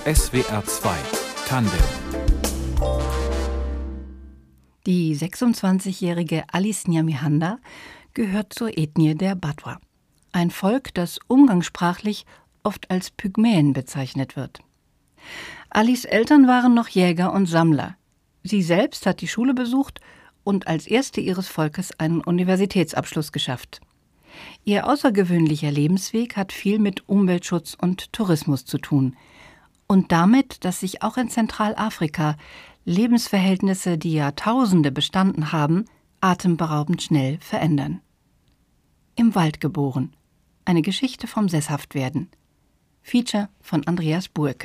SWR 2 Tandem. Die 26-jährige Alice Nyamihanda gehört zur Ethnie der Batwa. Ein Volk, das umgangssprachlich oft als Pygmäen bezeichnet wird. Alice Eltern waren noch Jäger und Sammler. Sie selbst hat die Schule besucht und als erste ihres Volkes einen Universitätsabschluss geschafft. Ihr außergewöhnlicher Lebensweg hat viel mit Umweltschutz und Tourismus zu tun. Und damit, dass sich auch in Zentralafrika Lebensverhältnisse, die Jahrtausende bestanden haben, atemberaubend schnell verändern. Im Wald geboren. Eine Geschichte vom Sesshaftwerden. Feature von Andreas Burke.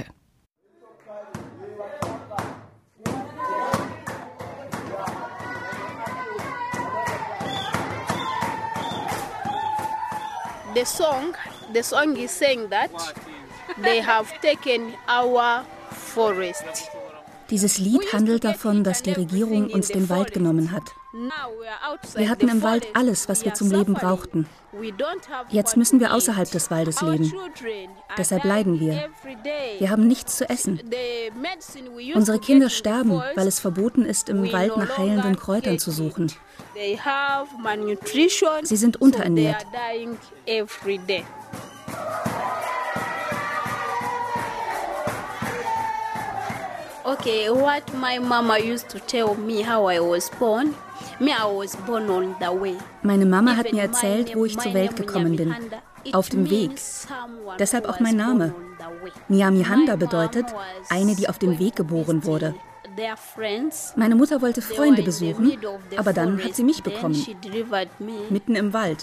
The song is saying that they have taken our forest. Dieses Lied handelt davon, dass die Regierung uns den Wald genommen hat. Wir hatten im Wald alles, was wir zum Leben brauchten. Jetzt müssen wir außerhalb des Waldes leben. Deshalb leiden wir. Wir haben nichts zu essen. Unsere Kinder sterben, weil es verboten ist, im Wald nach heilenden Kräutern zu suchen. Sie sind unterernährt. Okay, what my mama used to tell me how I was born. I was born on the way. Meine Mama hat mir erzählt, wo ich zur Welt gekommen bin. Auf dem Weg. Deshalb auch mein Name. Nyamihanda bedeutet, eine, die auf dem Weg geboren wurde. Meine Mutter wollte Freunde besuchen, aber dann hat sie mich bekommen. Mitten im Wald.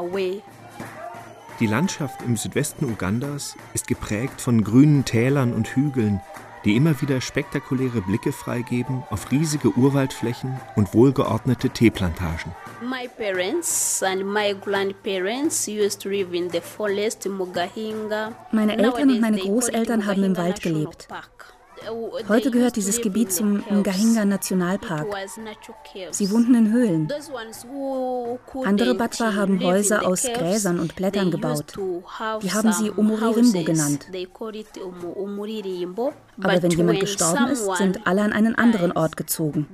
Die Landschaft im Südwesten Ugandas ist geprägt von grünen Tälern und Hügeln, die immer wieder spektakuläre Blicke freigeben auf riesige Urwaldflächen und wohlgeordnete Teeplantagen. Meine Eltern und meine Großeltern haben im Wald gelebt. Heute gehört dieses Gebiet zum Ngahinga-Nationalpark. Sie wohnten in Höhlen. Andere Batwa haben Häuser aus Gräsern und Blättern gebaut. Die haben sie Umuririmbo genannt. Aber wenn jemand gestorben ist, sind alle an einen anderen Ort gezogen.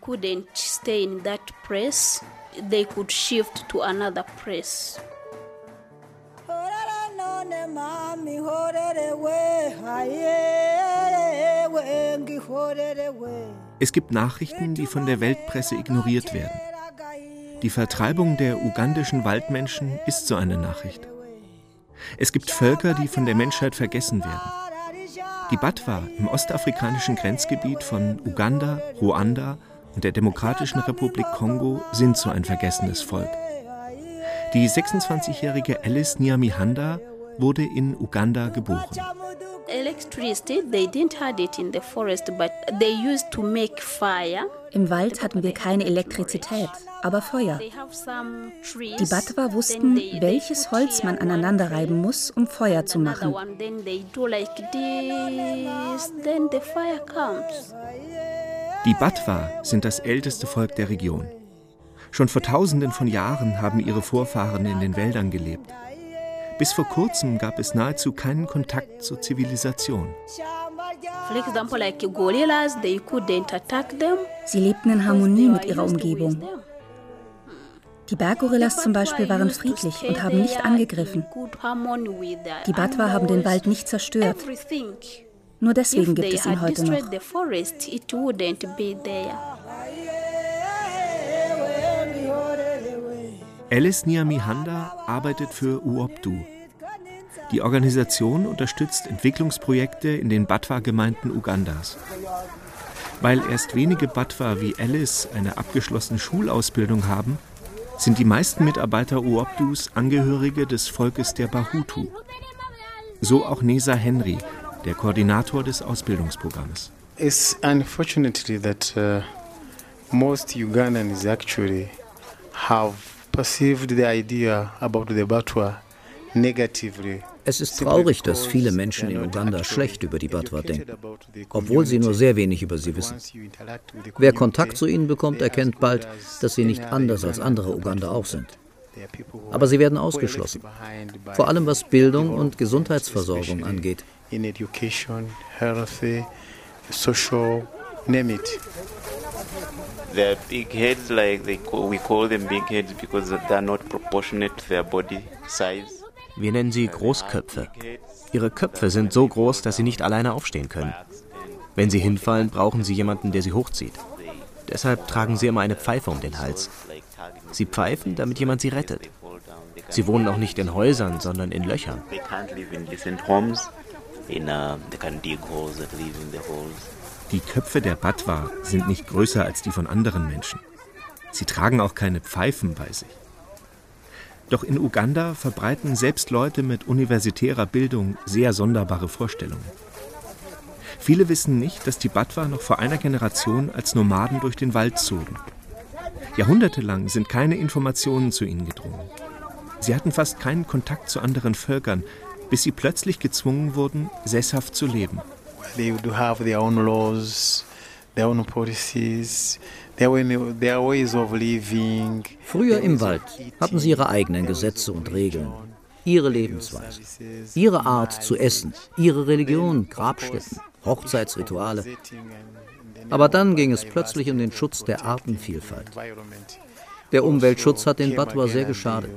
Es gibt Nachrichten, die von der Weltpresse ignoriert werden. Die Vertreibung der ugandischen Waldmenschen ist so eine Nachricht. Es gibt Völker, die von der Menschheit vergessen werden. Die Batwa im ostafrikanischen Grenzgebiet von Uganda, Ruanda und der Demokratischen Republik Kongo sind so ein vergessenes Volk. Die 26-jährige Alice Nyamihanda wurde in Uganda geboren. Im Wald hatten wir keine Elektrizität, aber Feuer. Die Batwa wussten, welches Holz man aneinander reiben muss, um Feuer zu machen. Die Batwa sind das älteste Volk der Region. Schon vor Tausenden von Jahren haben ihre Vorfahren in den Wäldern gelebt. Bis vor kurzem gab es nahezu keinen Kontakt zur Zivilisation. Sie lebten in Harmonie mit ihrer Umgebung. Die Berggorillas zum Beispiel waren friedlich und haben nicht angegriffen. Die Batwa haben den Wald nicht zerstört. Nur deswegen gibt es ihn heute noch. Alice Nyamihanda arbeitet für UOPDU. Die Organisation unterstützt Entwicklungsprojekte in den Batwa-Gemeinden Ugandas. Weil erst wenige Batwa wie Alice eine abgeschlossene Schulausbildung haben, sind die meisten Mitarbeiter UOPDUs Angehörige des Volkes der Bahutu. So auch Nesa Henry, der Koordinator des Ausbildungsprogramms. It's unfortunately that most Ugandans actually have perceived the idea about the Batwa negatively. Es ist traurig, dass viele Menschen in Uganda schlecht über die Batwa denken, obwohl sie nur sehr wenig über sie wissen. Wer Kontakt zu ihnen bekommt, erkennt bald, dass sie nicht anders als andere Uganda auch sind. Aber sie werden ausgeschlossen, vor allem was Bildung und Gesundheitsversorgung angeht. in education, health, social, name it. They're big heads, we call them big heads because they're not proportionate to their body size. Wir nennen sie Großköpfe. Ihre Köpfe sind so groß, dass sie nicht alleine aufstehen können. Wenn sie hinfallen, brauchen sie jemanden, der sie hochzieht. Deshalb tragen sie immer eine Pfeife um den Hals. Sie pfeifen, damit jemand sie rettet. Sie wohnen auch nicht in Häusern, sondern in Löchern. Die Köpfe der Batwa sind nicht größer als die von anderen Menschen. Sie tragen auch keine Pfeifen bei sich. Doch in Uganda verbreiten selbst Leute mit universitärer Bildung sehr sonderbare Vorstellungen. Viele wissen nicht, dass die Batwa noch vor einer Generation als Nomaden durch den Wald zogen. Jahrhundertelang sind keine Informationen zu ihnen gedrungen. Sie hatten fast keinen Kontakt zu anderen Völkern, bis sie plötzlich gezwungen wurden, sesshaft zu leben. They do have their own laws, their own policies, their ways of living. Früher im Wald hatten sie ihre eigenen Gesetze und Regeln, ihre Lebensweise, ihre Art zu essen, ihre Religion, Grabstätten, Hochzeitsrituale. Aber dann ging es plötzlich um den Schutz der Artenvielfalt. Der Umweltschutz hat den Batwa sehr geschadet.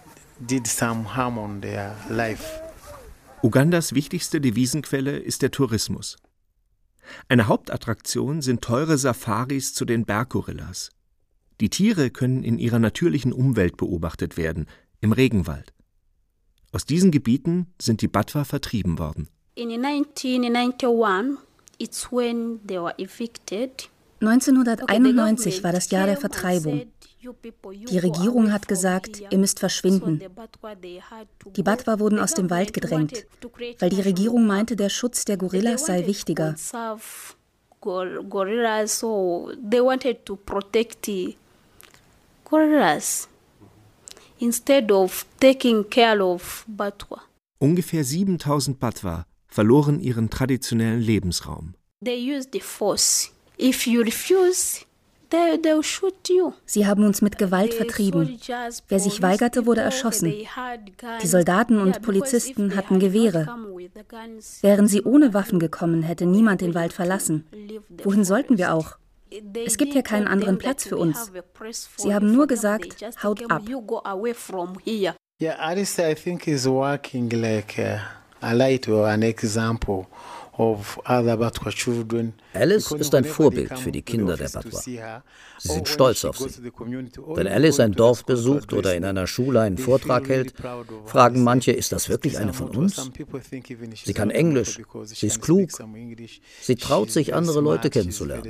Ugandas wichtigste Devisenquelle ist der Tourismus. Eine Hauptattraktion sind teure Safaris zu den Berggorillas. Die Tiere können in ihrer natürlichen Umwelt beobachtet werden, im Regenwald. Aus diesen Gebieten sind die Batwa vertrieben worden. In 1991, it's when they were evicted. 1991 war das Jahr der Vertreibung. Die Regierung hat gesagt, ihr müsst verschwinden. Die Batwa wurden aus dem Wald gedrängt, weil die Regierung meinte, der Schutz der Gorillas sei wichtiger. Gorillas, so they wanted to protect gorillas instead of taking care of Batwa. Ungefähr 7000 Batwa verloren ihren traditionellen Lebensraum. They used the force. If you refuse, they'll shoot you. Sie haben uns mit Gewalt vertrieben. Wer sich weigerte, wurde erschossen. Die Soldaten und Polizisten hatten Gewehre. Wären sie ohne Waffen gekommen, hätte niemand den Wald verlassen. Wohin sollten wir auch? Es gibt ja keinen anderen Platz für uns. Sie haben nur gesagt, haut ab. Yeah, Alice, I think, is working like a light or an example of other Batwa children. Alice ist ein Vorbild für die Kinder der Batwa. Sie sind stolz auf sie. Wenn Alice ein Dorf besucht oder in einer Schule einen Vortrag hält, fragen manche, ist das wirklich eine von uns? Sie kann Englisch, sie ist klug, sie traut sich, andere Leute kennenzulernen.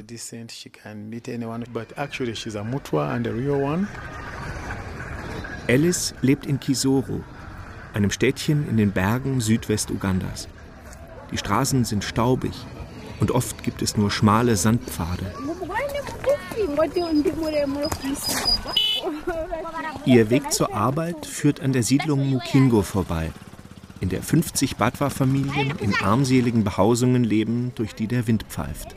Alice lebt in Kisoro, einem Städtchen in den Bergen Südwest-Ugandas. Die Straßen sind staubig und oft gibt es nur schmale Sandpfade. Ihr Weg zur Arbeit führt an der Siedlung Mukingo vorbei, in der 50 Batwa-Familien in armseligen Behausungen leben, durch die der Wind pfeift.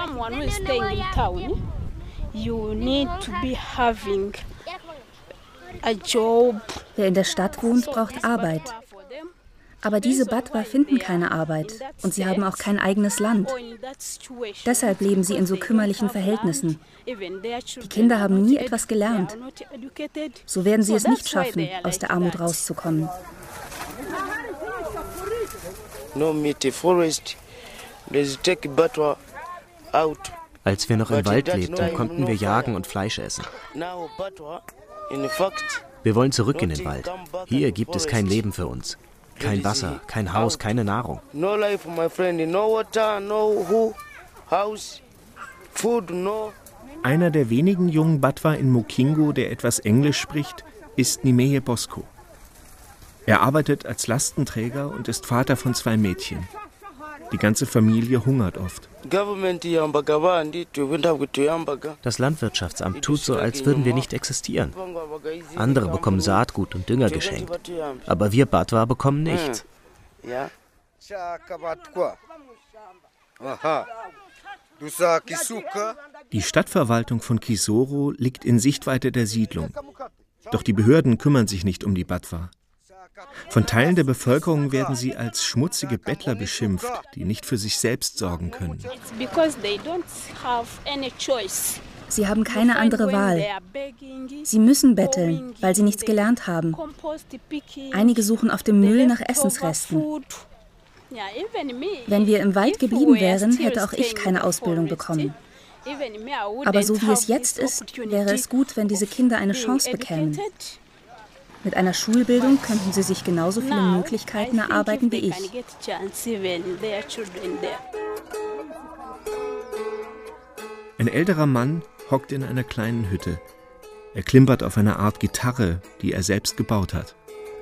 Wer in der Stadt wohnt, braucht Arbeit. Aber diese Batwa finden keine Arbeit und sie haben auch kein eigenes Land. Deshalb leben sie in so kümmerlichen Verhältnissen. Die Kinder haben nie etwas gelernt. So werden sie es nicht schaffen, aus der Armut rauszukommen. Als wir noch im Wald lebten, konnten wir jagen und Fleisch essen. Wir wollen zurück in den Wald. Hier gibt es kein Leben für uns. Kein Wasser, kein Haus, keine Nahrung. Einer der wenigen jungen Batwa in Mukingo, der etwas Englisch spricht, ist Nimeye Bosco. Er arbeitet als Lastenträger und ist Vater von 2 Mädchen. Die ganze Familie hungert oft. Das Landwirtschaftsamt tut so, als würden wir nicht existieren. Andere bekommen Saatgut und Dünger geschenkt. Aber wir Batwa bekommen nichts. Die Stadtverwaltung von Kisoro liegt in Sichtweite der Siedlung. Doch die Behörden kümmern sich nicht um die Batwa. Von Teilen der Bevölkerung werden sie als schmutzige Bettler beschimpft, die nicht für sich selbst sorgen können. Sie haben keine andere Wahl. Sie müssen betteln, weil sie nichts gelernt haben. Einige suchen auf dem Müll nach Essensresten. Wenn wir im Wald geblieben wären, hätte auch ich keine Ausbildung bekommen. Aber so wie es jetzt ist, wäre es gut, wenn diese Kinder eine Chance bekämen. Mit einer Schulbildung könnten sie sich genauso viele Möglichkeiten erarbeiten wie ich. Ein älterer Mann hockt in einer kleinen Hütte. Er klimpert auf einer Art Gitarre, die er selbst gebaut hat.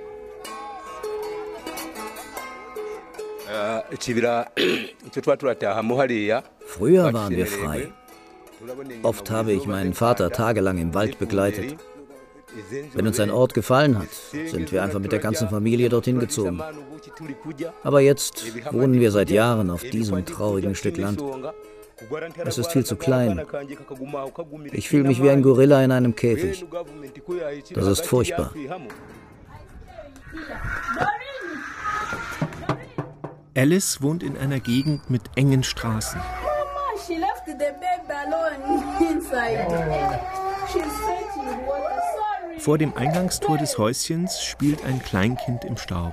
Früher waren wir frei. Oft habe ich meinen Vater tagelang im Wald begleitet. Wenn uns ein Ort gefallen hat, sind wir einfach mit der ganzen Familie dorthin gezogen. Aber jetzt wohnen wir seit Jahren auf diesem traurigen Stück Land. Es ist viel zu klein. Ich fühle mich wie ein Gorilla in einem Käfig. Das ist furchtbar. Alice wohnt in einer Gegend mit engen Straßen. Vor dem Eingangstor des Häuschens spielt ein Kleinkind im Staub.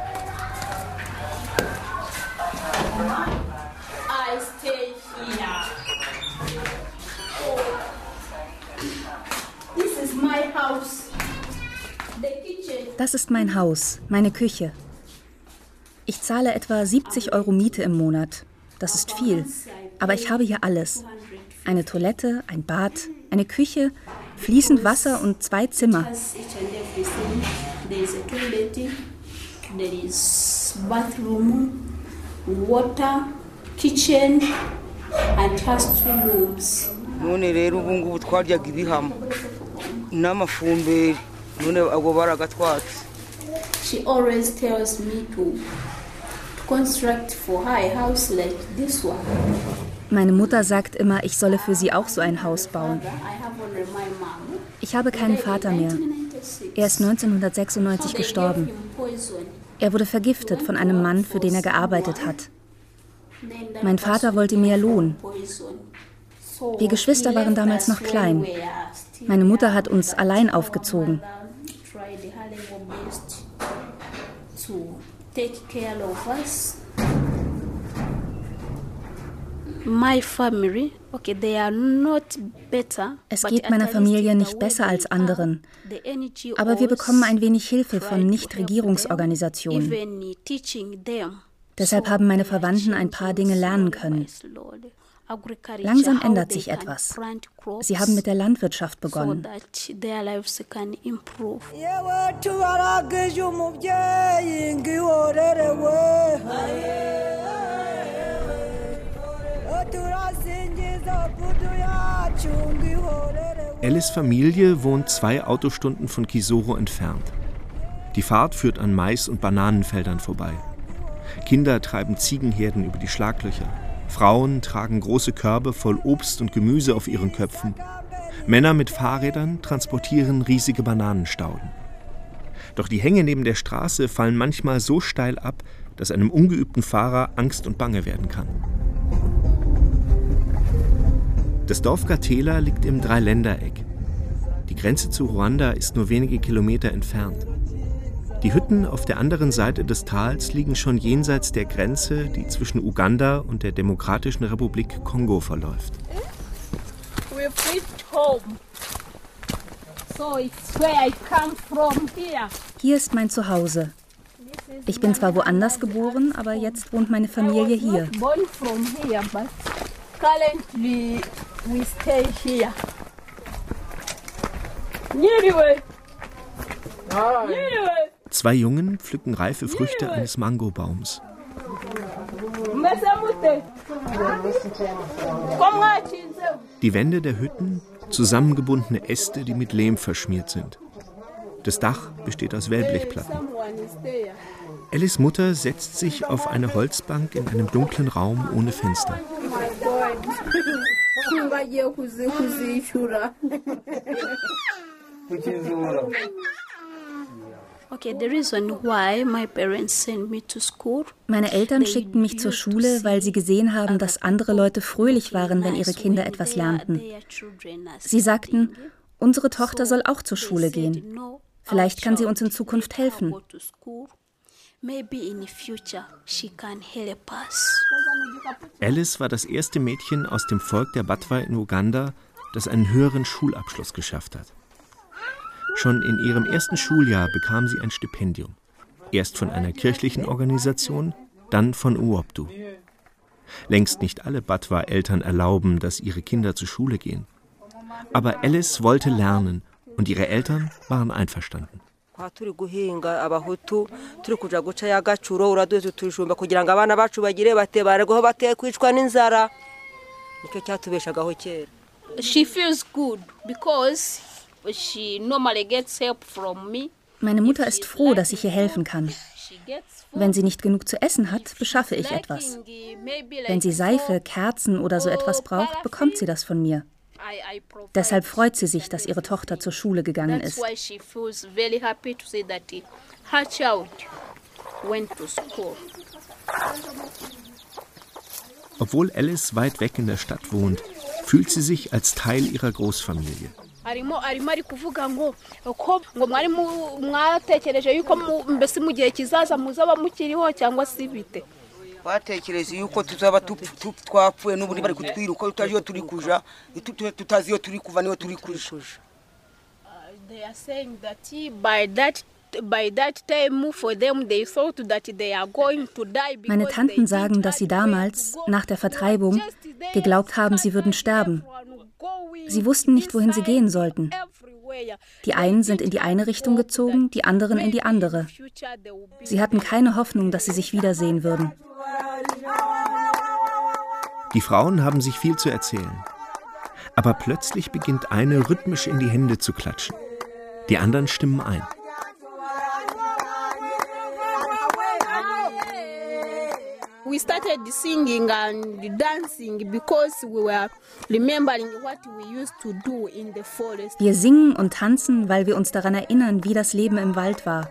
Das ist mein Haus, meine Küche. Ich zahle etwa 70 € Miete im Monat. Das ist viel, aber ich habe hier alles. Eine Toilette, ein Bad, eine Küche, fließend Wasser und 2 Zimmer. none rero ubu ngubu twaryaga ibihamo n'amafumbire none abo baragatwatse. She always tells me to construct for her a house like this one. Meine Mutter sagt immer, ich solle für sie auch so ein Haus bauen. Ich habe keinen Vater mehr. Er ist 1996 gestorben. Er wurde vergiftet von einem Mann, für den er gearbeitet hat. Mein Vater wollte mehr Lohn. Wir Geschwister waren damals noch klein. Meine Mutter hat uns allein aufgezogen. Es geht meiner Familie nicht besser als anderen, aber wir bekommen ein wenig Hilfe von Nichtregierungsorganisationen. Deshalb haben meine Verwandten ein paar Dinge lernen können. Langsam ändert sich etwas. Sie haben mit der Landwirtschaft begonnen. Alice' Familie wohnt 2 Autostunden von Kisoro entfernt. Die Fahrt führt an Mais- und Bananenfeldern vorbei. Kinder treiben Ziegenherden über die Schlaglöcher. Frauen tragen große Körbe voll Obst und Gemüse auf ihren Köpfen. Männer mit Fahrrädern transportieren riesige Bananenstauden. Doch die Hänge neben der Straße fallen manchmal so steil ab, dass einem ungeübten Fahrer Angst und Bange werden kann. Das Dorf Gatela liegt im Dreiländereck. Die Grenze zu Ruanda ist nur wenige Kilometer entfernt. Die Hütten auf der anderen Seite des Tals liegen schon jenseits der Grenze, die zwischen Uganda und der Demokratischen Republik Kongo verläuft. Hier ist mein Zuhause. Ich bin zwar woanders geboren, aber jetzt wohnt meine Familie hier. Zwei Jungen pflücken reife Früchte eines Mangobaums. Die Wände der Hütten, zusammengebundene Äste, die mit Lehm verschmiert sind. Das Dach besteht aus Wellblechplatten. Alice' Mutter setzt sich auf eine Holzbank in einem dunklen Raum ohne Fenster. Meine Eltern schickten mich zur Schule, weil sie gesehen haben, dass andere Leute fröhlich waren, wenn ihre Kinder etwas lernten. Sie sagten, unsere Tochter soll auch zur Schule gehen. Vielleicht kann sie uns in Zukunft helfen. Alice war das erste Mädchen aus dem Volk der Batwa in Uganda, das einen höheren Schulabschluss geschafft hat. Schon in ihrem ersten Schuljahr bekam sie ein Stipendium. Erst von einer kirchlichen Organisation, dann von UOPTU. Längst nicht alle Batwa-Eltern erlauben, dass ihre Kinder zur Schule gehen. Aber Alice wollte lernen und ihre Eltern waren einverstanden. She feels good because she normally gets help from me. Meine Mutter ist froh, dass ich ihr helfen kann. Wenn sie nicht genug zu essen hat, beschaffe ich etwas. Wenn sie Seife, Kerzen oder so etwas braucht, bekommt sie das von mir. Deshalb freut sie sich, dass ihre Tochter zur Schule gegangen ist. Obwohl Alice weit weg in der Stadt wohnt, fühlt sie sich als Teil ihrer Großfamilie. Twatekereza yuko tuzaba twapfuye n'ubundi bari kutwiruka tutaje turi kuja tutazi yo turi kuva niyo turi kuja. They are saying that by that time for them they thought that they are going to die. Meine Tanten sagen, dass sie damals, nach der Vertreibung, geglaubt haben, sie würden sterben. Sie wussten nicht, wohin sie gehen sollten. Die einen sind in die eine Richtung gezogen, die anderen in die andere. Sie hatten keine Hoffnung, dass sie sich wiedersehen würden. Die Frauen haben sich viel zu erzählen. Aber plötzlich beginnt eine rhythmisch in die Hände zu klatschen. Die anderen stimmen ein. We started singing and dancing because we were remembering what we used to do in the forest. Wir singen und tanzen, weil wir uns daran erinnern, wie das Leben im Wald war.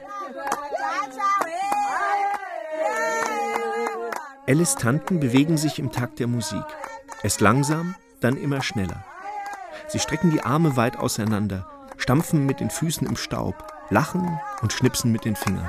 Alice' Tanten bewegen sich im Takt der Musik. Erst langsam, dann immer schneller. Sie strecken die Arme weit auseinander, stampfen mit den Füßen im Staub, lachen und schnipsen mit den Fingern.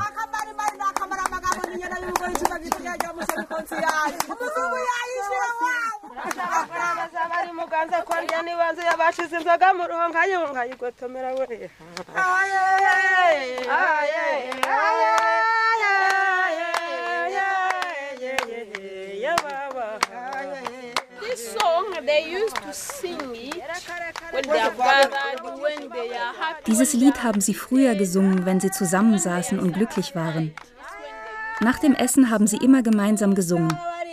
This song they used to sing it when they are gathered, when they are happy. Dieses Lied haben sie früher gesungen, wenn sie zusammensaßen und glücklich waren. Nach dem Essen haben sie immer gemeinsam gesungen.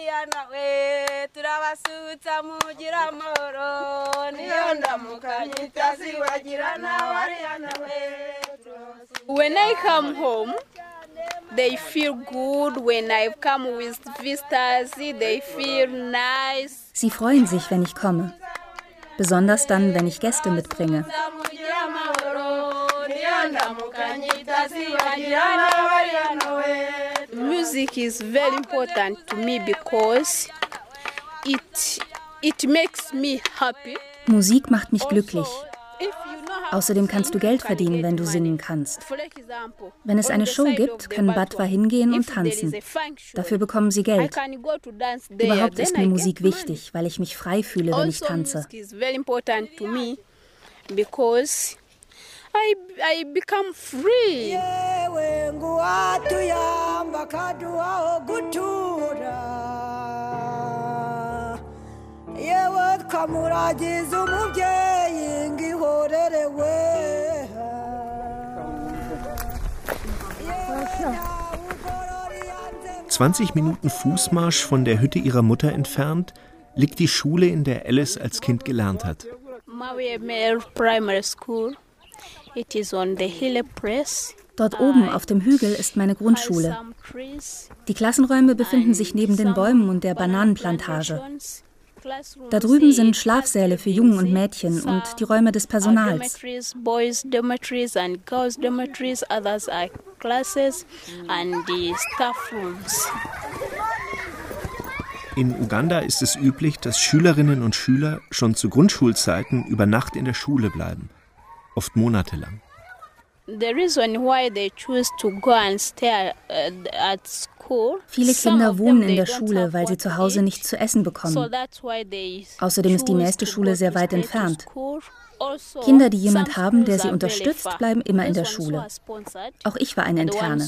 When I come home, they feel good. When I come with visitors, they feel nice. Sie freuen sich, wenn ich komme. Besonders dann, wenn ich Gäste mitbringe. Music is very important to me because it makes me happy. Musik macht mich glücklich. Außerdem kannst du Geld verdienen, wenn du singen kannst. Wenn es eine Show gibt, können Batwa hingehen und tanzen. Dafür bekommen sie Geld. Überhaupt ist mir Musik wichtig, weil ich mich frei fühle, wenn ich tanze. I become free. kamuragize umubyeyi ngihorerewe 20 Minuten Fußmarsch von der Hütte ihrer Mutter entfernt liegt die Schule, in der Alice als Kind gelernt hat. Primary School. It is on the hill place. Dort oben auf dem Hügel ist meine Grundschule. Die Klassenräume befinden sich neben den Bäumen und der Bananenplantage. Da drüben sind Schlafsäle für Jungen und Mädchen und die Räume des Personals. In Uganda ist es üblich, dass Schülerinnen und Schüler schon zu Grundschulzeiten über Nacht in der Schule bleiben, oft monatelang. Viele Kinder wohnen in der Schule, weil sie zu Hause nichts zu essen bekommen. Außerdem ist die nächste Schule sehr weit entfernt. Kinder, die jemand haben, der sie unterstützt, bleiben immer in der Schule. Auch ich war eine Interne.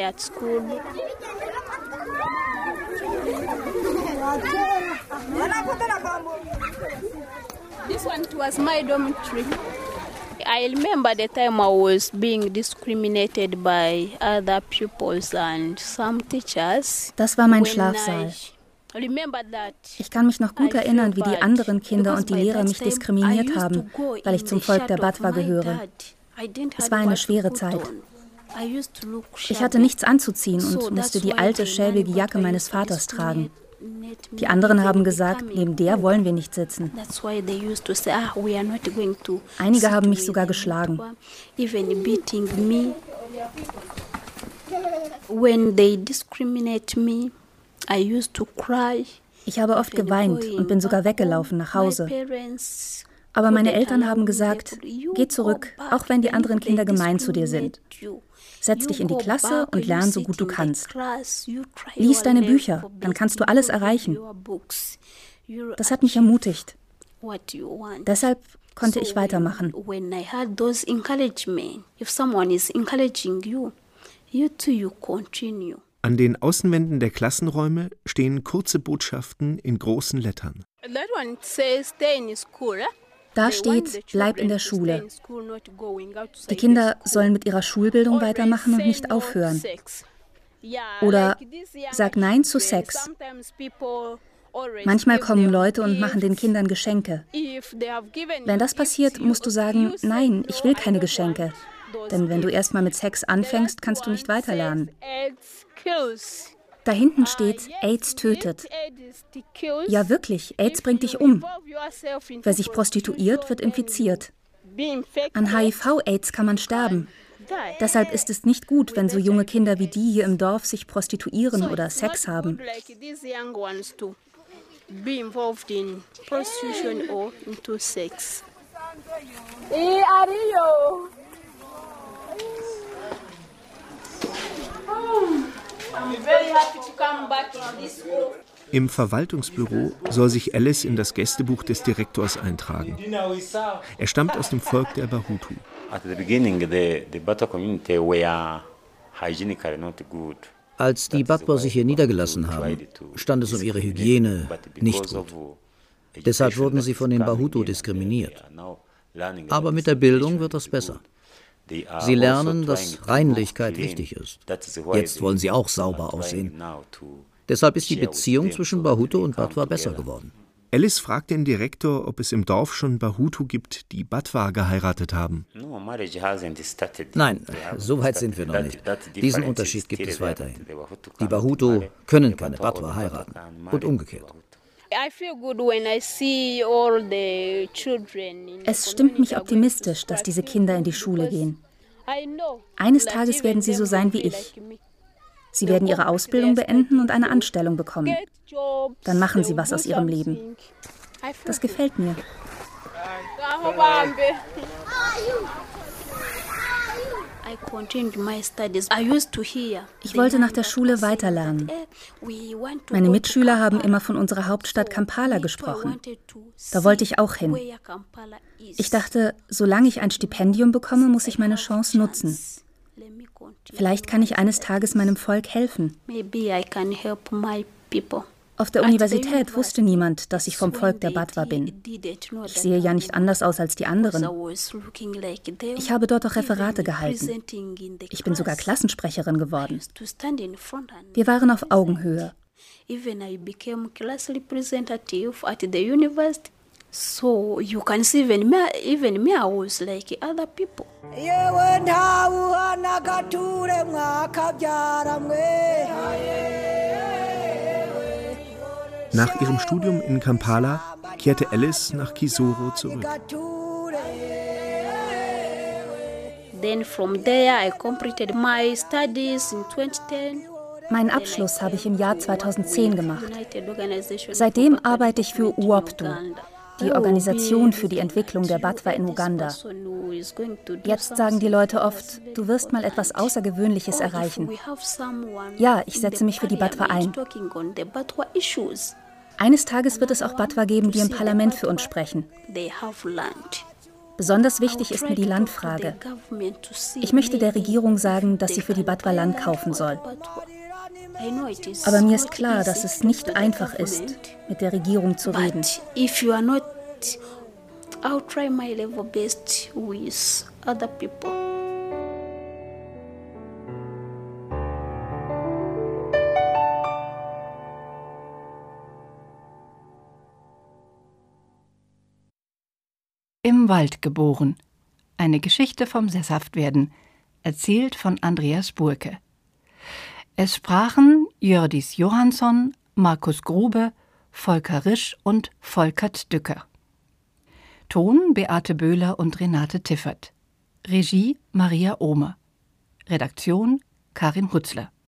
This one was my dormitory. I remember the time I was being discriminated by other pupils and some teachers. Das war mein Schlafsaal. Ich kann mich noch gut erinnern, wie die anderen Kinder und die Lehrer mich diskriminiert haben, weil ich zum Volk der Batwa gehöre. Es war eine schwere Zeit. Ich hatte nichts anzuziehen und musste die alte, schäbige Jacke meines Vaters tragen. Die anderen haben gesagt, neben der wollen wir nicht sitzen. Einige haben mich sogar geschlagen. Ich habe oft geweint und bin sogar weggelaufen nach Hause. Aber meine Eltern haben gesagt, geh zurück, auch wenn die anderen Kinder gemein zu dir sind. Setz dich in die Klasse und lern so gut du kannst. Lies deine Bücher, dann kannst du alles erreichen. Das hat mich ermutigt. Deshalb konnte ich weitermachen. An den Außenwänden der Klassenräume stehen kurze Botschaften in großen Lettern. Da steht, bleib in der Schule. Die Kinder sollen mit ihrer Schulbildung weitermachen und nicht aufhören. Oder sag Nein zu Sex. Manchmal kommen Leute und machen den Kindern Geschenke. Wenn das passiert, musst du sagen, nein, ich will keine Geschenke. Denn wenn du erst mal mit Sex anfängst, kannst du nicht weiterlernen. Da hinten steht, AIDS tötet. Ja wirklich, AIDS bringt dich um. Wer sich prostituiert, wird infiziert. An HIV-AIDS kann man sterben. Deshalb ist es nicht gut, wenn so junge Kinder wie die hier im Dorf sich prostituieren oder Sex haben. Im Verwaltungsbüro soll sich Alice in das Gästebuch des Direktors eintragen. Er stammt aus dem Volk der Bahutu. Als die Batwa sich hier niedergelassen haben, stand es um ihre Hygiene nicht gut. Deshalb wurden sie von den Bahutu diskriminiert. Aber mit der Bildung wird das besser. Sie lernen, dass Reinlichkeit wichtig ist. Jetzt wollen sie auch sauber aussehen. Deshalb ist die Beziehung zwischen Bahutu und Batwa besser geworden. Alice fragt den Direktor, ob es im Dorf schon Bahutu gibt, die Batwa geheiratet haben. Nein, so weit sind wir noch nicht. Diesen Unterschied gibt es weiterhin. Die Bahutu können keine Batwa heiraten und umgekehrt. Es stimmt mich optimistisch, dass diese Kinder in die Schule gehen. Eines Tages werden sie so sein wie ich. Sie werden ihre Ausbildung beenden und eine Anstellung bekommen. Dann machen sie was aus ihrem Leben. Das gefällt mir. Ich wollte nach der Schule weiterlernen. Meine Mitschüler haben immer von unserer Hauptstadt Kampala gesprochen. Da wollte ich auch hin. Ich dachte, solange ich ein Stipendium bekomme, muss ich meine Chance nutzen. Vielleicht kann ich eines Tages meinem Volk helfen. Auf der Universität wusste niemand, dass ich vom Volk der Batwa bin. Ich sehe ja nicht anders aus als die anderen. Ich habe dort auch Referate gehalten. Ich bin sogar Klassensprecherin geworden. Wir waren auf Augenhöhe. So you can see even me I was like other people. Yewe ntawu nagature mwakabyara mwe. Nach ihrem Studium in Kampala kehrte Alice nach Kisoro zurück. Then from there I completed my studies in 2010. Meinen Abschluss habe ich im Jahr 2010 gemacht. Seitdem arbeite ich für UOPDU, die Organisation für die Entwicklung der Batwa in Uganda. Jetzt sagen die Leute oft, du wirst mal etwas Außergewöhnliches erreichen. Ja, ich setze mich für die Batwa ein. Eines Tages wird es auch Batwa geben, die im Parlament für uns sprechen. Besonders wichtig ist mir die Landfrage. Ich möchte der Regierung sagen, dass sie für die Batwa Land kaufen soll. Aber mir ist klar, dass es nicht einfach ist, mit der Regierung zu reden. Im Wald geboren. Eine Geschichte vom Sesshaftwerden. Erzählt von Andreas Burke. Es sprachen Jördis Johansson, Markus Grube, Volker Risch und Volkert Dücker. Ton Beate Böhler und Renate Tiffert. Regie Maria Ohmer. Redaktion Karin Hutzler.